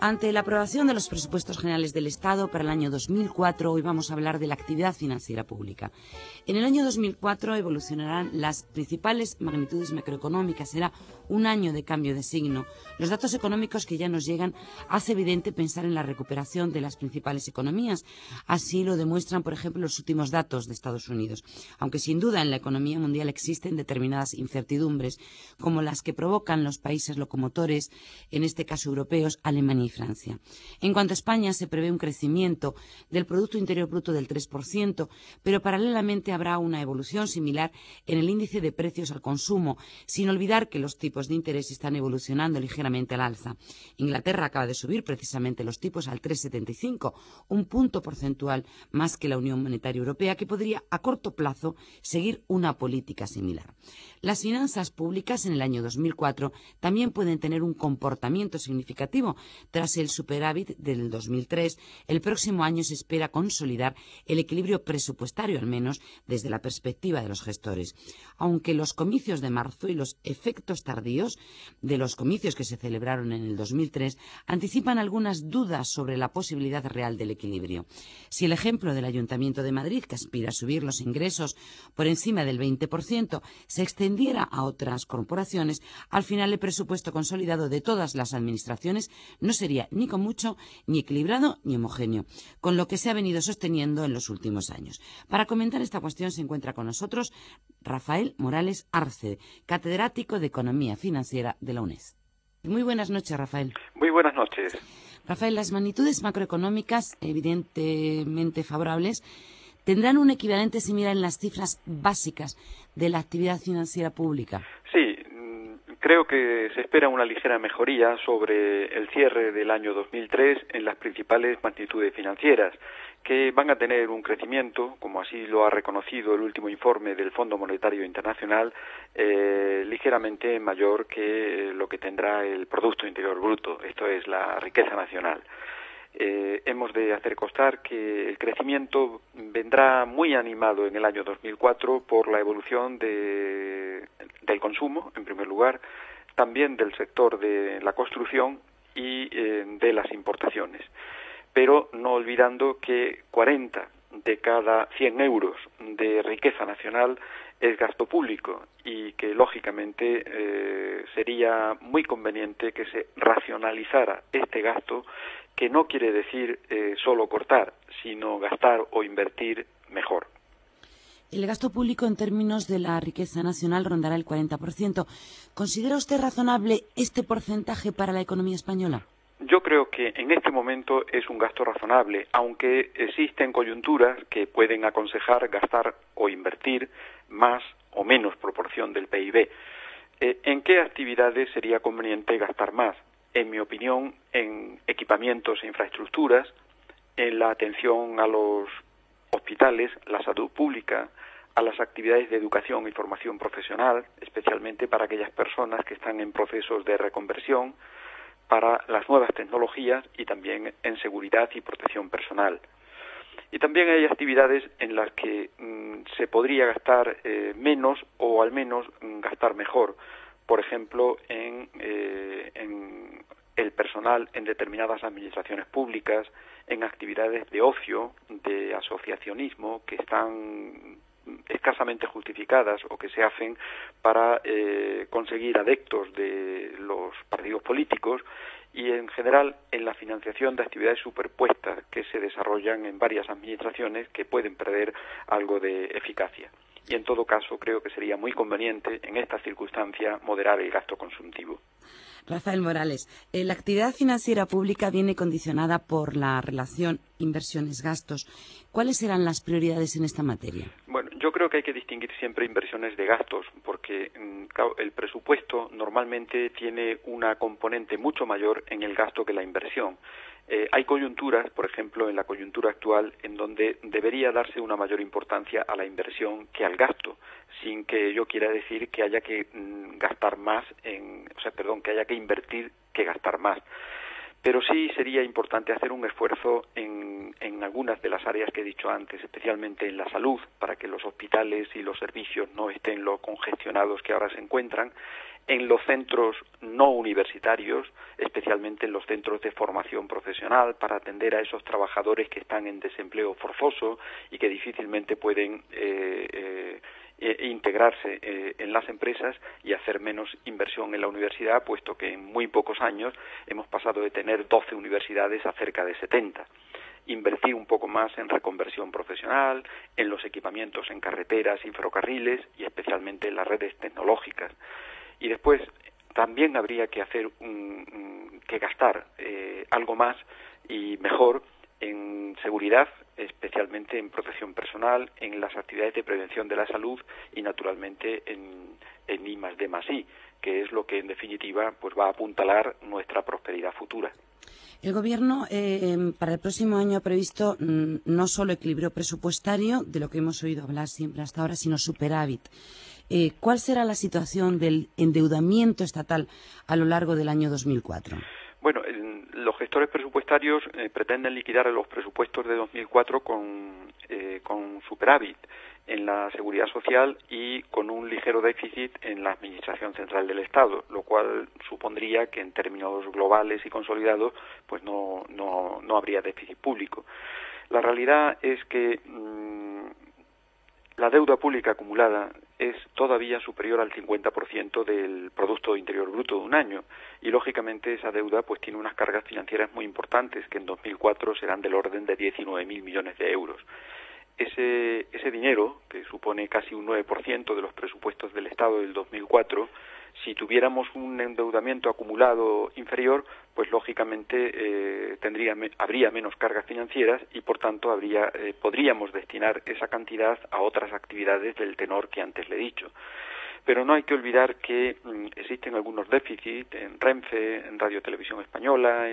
Ante la aprobación de los presupuestos generales del Estado para el año 2004, hoy vamos a hablar de la actividad financiera pública. En el año 2004 evolucionarán las principales magnitudes macroeconómicas. Será un año de cambio de signo. Los datos económicos que ya nos llegan hace evidente pensar en la recuperación de las principales economías. Así lo demuestran, por ejemplo, los últimos datos de Estados Unidos. Aunque sin duda en la economía mundial existen determinadas incertidumbres, como las que provocan los países locomotores, en este caso europeos, Alemania y Francia. En cuanto a España, se prevé un crecimiento del Producto Interior Bruto del 3%, pero paralelamente habrá una evolución similar en el índice de precios al consumo, sin olvidar que los tipos de interés están evolucionando ligeramente al alza. Inglaterra acaba de subir precisamente los tipos al 3,75, un punto porcentual más que la Unión Monetaria Europea, que podría a corto plazo seguir una política similar. Las finanzas públicas en el año 2004 también pueden tener un comportamiento significativo. Tras el superávit del 2003, el próximo año se espera consolidar el equilibrio presupuestario, al menos desde la perspectiva de los gestores. Aunque los comicios de marzo y los efectos tardíos de los comicios que se celebraron en el 2003 anticipan algunas dudas sobre la posibilidad real del equilibrio. Si el ejemplo del Ayuntamiento de Madrid, que aspira a subir los ingresos por encima del 20%, se extendiera a otras corporaciones, al final el presupuesto consolidado de todas las administraciones no sería ni con mucho, ni equilibrado, ni homogéneo, con lo que se ha venido sosteniendo en los últimos años. Para comentar esta cuestión se encuentra con nosotros Rafael Morales Arce, catedrático de Economía Financiera de la UNED. Muy buenas noches, Rafael. Muy buenas noches. Rafael, las magnitudes macroeconómicas, evidentemente favorables, ¿tendrán un equivalente similar en las cifras básicas de la actividad financiera pública? Sí, creo que se espera una ligera mejoría sobre el cierre del año 2003 en las principales magnitudes financieras, que van a tener un crecimiento, como así lo ha reconocido el último informe del Fondo Monetario Internacional, ligeramente mayor que lo que tendrá el Producto Interior Bruto, esto es la riqueza nacional. Hemos de hacer constar que el crecimiento vendrá muy animado en el año 2004 por la evolución del consumo, en primer lugar, también del sector de la construcción y de las importaciones. Pero no olvidando que 40 de cada 100 euros de riqueza nacional es gasto público y que, lógicamente, sería muy conveniente que se racionalizara este gasto, que no quiere decir solo cortar, sino gastar o invertir mejor. El gasto público en términos de la riqueza nacional rondará el 40%. ¿Considera usted razonable este porcentaje para la economía española? Yo creo que en este momento es un gasto razonable, aunque existen coyunturas que pueden aconsejar gastar o invertir más o menos proporción del PIB. ¿En qué actividades sería conveniente gastar más? En mi opinión, en equipamientos e infraestructuras, en la atención a los hospitales, la salud pública, a las actividades de educación y formación profesional, especialmente para aquellas personas que están en procesos de reconversión, para las nuevas tecnologías y también en seguridad y protección personal. Y también hay actividades en las que se podría gastar menos o al menos gastar mejor. Por ejemplo, en el personal en determinadas administraciones públicas, en actividades de ocio, de asociacionismo, que están escasamente justificadas o que se hacen para conseguir adeptos de los partidos políticos, y en general en la financiación de actividades superpuestas que se desarrollan en varias administraciones que pueden perder algo de eficacia. Y en todo caso creo que sería muy conveniente en esta circunstancia moderar el gasto consultivo. Rafael Morales, la actividad financiera pública viene condicionada por la relación inversiones-gastos. ¿Cuáles serán las prioridades en esta materia? Bueno, yo creo que hay que distinguir siempre inversiones de gastos, porque el presupuesto normalmente tiene una componente mucho mayor en el gasto que la inversión. Hay coyunturas, por ejemplo, en la coyuntura actual, en donde debería darse una mayor importancia a la inversión que al gasto, sin que ello quiera decir que haya que gastar más que haya que invertir que gastar más. pero sí sería importante hacer un esfuerzo en algunas de las áreas que he dicho antes, especialmente en la salud, para que los hospitales y los servicios no estén lo congestionados que ahora se encuentran, en los centros no universitarios, especialmente en los centros de formación profesional, para atender a esos trabajadores que están en desempleo forzoso y que difícilmente pueden integrarse en las empresas, y hacer menos inversión en la universidad, puesto que en muy pocos años hemos pasado de tener 12 universidades a cerca de 70. Invertir un poco más en reconversión profesional, en los equipamientos en carreteras y ferrocarriles, y especialmente en las redes tecnológicas. Y después también habría que hacer que gastar algo más y mejor en seguridad, especialmente en protección personal, en las actividades de prevención de la salud y naturalmente en I+D+I, que es lo que en definitiva pues va a apuntalar nuestra prosperidad futura. El Gobierno para el próximo año ha previsto no solo equilibrio presupuestario, de lo que hemos oído hablar siempre hasta ahora, sino superávit. ¿Cuál será la situación del endeudamiento estatal a lo largo del año 2004? Bueno, los gestores presupuestarios pretenden liquidar los presupuestos de 2004 con superávit en la seguridad social y con un ligero déficit en la Administración Central del Estado, lo cual supondría que en términos globales y consolidados pues no habría déficit público. La realidad es que la deuda pública acumulada es todavía superior al 50% del Producto Interior Bruto de un año, y lógicamente esa deuda pues tiene unas cargas financieras muy importantes, que en 2004 serán del orden de 19.000 millones de euros. Ese dinero, que supone casi un 9% de los presupuestos del Estado del 2004, si tuviéramos un endeudamiento acumulado inferior, pues lógicamente habría menos cargas financieras y por tanto podríamos destinar esa cantidad a otras actividades del tenor que antes le he dicho. Pero no hay que olvidar que existen algunos déficits en Renfe, en Radio Televisión Española,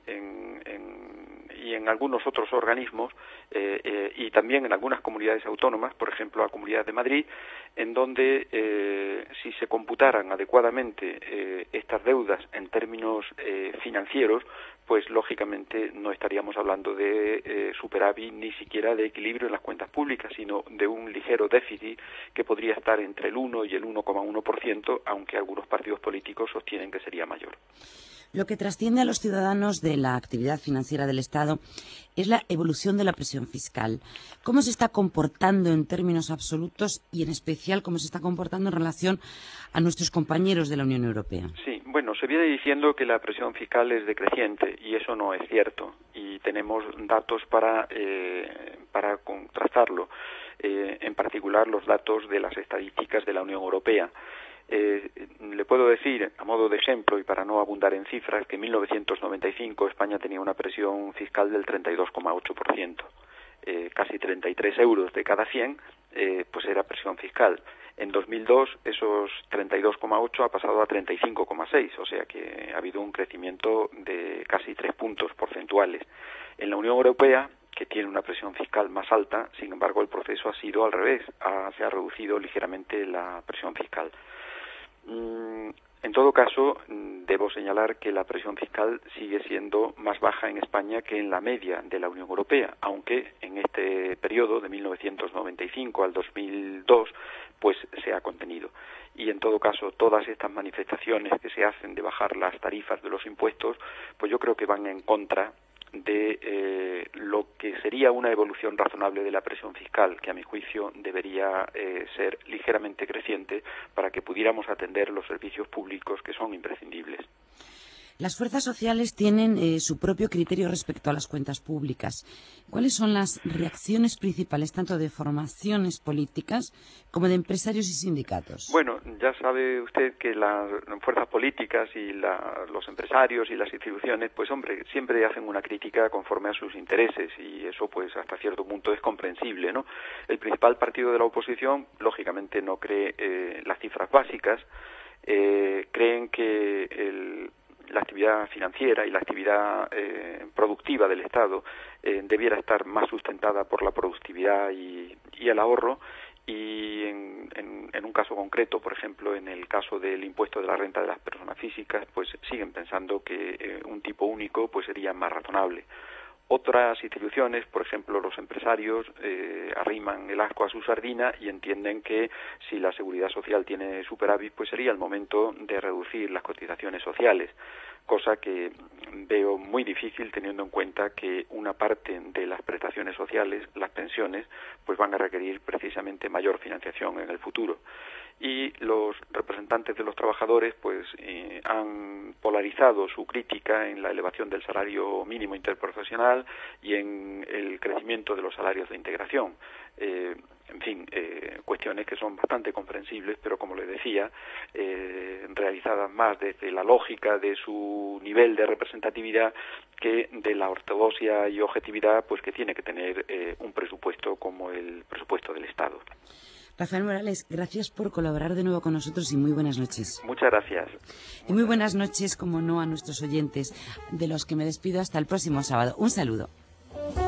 y en algunos otros organismos, y también en algunas comunidades autónomas, por ejemplo la Comunidad de Madrid, en donde si se computaran adecuadamente estas deudas en términos financieros, pues lógicamente no estaríamos hablando de superávit ni siquiera de equilibrio en las cuentas públicas, sino de un ligero déficit que podría estar entre el 1 y el 1,1%, aunque algunos partidos políticos sostienen que sería mayor. Lo que trasciende a los ciudadanos de la actividad financiera del Estado es la evolución de la presión fiscal. ¿Cómo se está comportando en términos absolutos y en especial cómo se está comportando en relación a nuestros compañeros de la Unión Europea? Sí, bueno, se viene diciendo que la presión fiscal es decreciente y eso no es cierto, y tenemos datos para contrastarlo, en particular los datos de las estadísticas de la Unión Europea. Le puedo decir, a modo de ejemplo y para no abundar en cifras, que en 1995 España tenía una presión fiscal del 32,8%. Casi 33 euros de cada 100 pues era presión fiscal. En 2002 esos 32,8 ha pasado a 35,6, o sea que ha habido un crecimiento de casi 3 puntos porcentuales. En la Unión Europea, que tiene una presión fiscal más alta, sin embargo el proceso ha sido al revés, se ha reducido ligeramente la presión fiscal. En todo caso, debo señalar que la presión fiscal sigue siendo más baja en España que en la media de la Unión Europea, aunque en este periodo de 1995 al 2002 pues se ha contenido. Y en todo caso, todas estas manifestaciones que se hacen de bajar las tarifas de los impuestos, pues yo creo que van en contra de lo que sería una evolución razonable de la presión fiscal, que a mi juicio debería ser ligeramente creciente para que pudiéramos atender los servicios públicos que son imprescindibles. Las fuerzas sociales tienen su propio criterio respecto a las cuentas públicas. ¿Cuáles son las reacciones principales, tanto de formaciones políticas como de empresarios y sindicatos? Bueno, ya sabe usted que las fuerzas políticas y los empresarios y las instituciones, pues hombre, siempre hacen una crítica conforme a sus intereses, y eso pues hasta cierto punto es comprensible, ¿no? El principal partido de la oposición, lógicamente, no cree las cifras básicas, creen que la actividad financiera y la actividad productiva del Estado debiera estar más sustentada por la productividad y el ahorro, y en un caso concreto, por ejemplo, en el caso del impuesto de la renta de las personas físicas, pues siguen pensando que un tipo único pues sería más razonable. Otras instituciones, por ejemplo, los empresarios, arriman el asco a su sardina y entienden que si la seguridad social tiene superávit, pues sería el momento de reducir las cotizaciones sociales, cosa que veo muy difícil teniendo en cuenta que una parte de las prestaciones sociales, las pensiones, pues van a requerir precisamente mayor financiación en el futuro. Y los representantes de los trabajadores pues han polarizado su crítica en la elevación del salario mínimo interprofesional y en el crecimiento de los salarios de integración. En fin, cuestiones que son bastante comprensibles, pero como les decía, realizadas más desde la lógica de su nivel de representatividad que de la ortodoxia y objetividad pues que tiene que tener un presupuesto como el presupuesto del Estado. Rafael Morales, gracias por colaborar de nuevo con nosotros y muy buenas noches. Muchas gracias. Y muy buenas noches, como no, a nuestros oyentes, de los que me despido hasta el próximo sábado. Un saludo.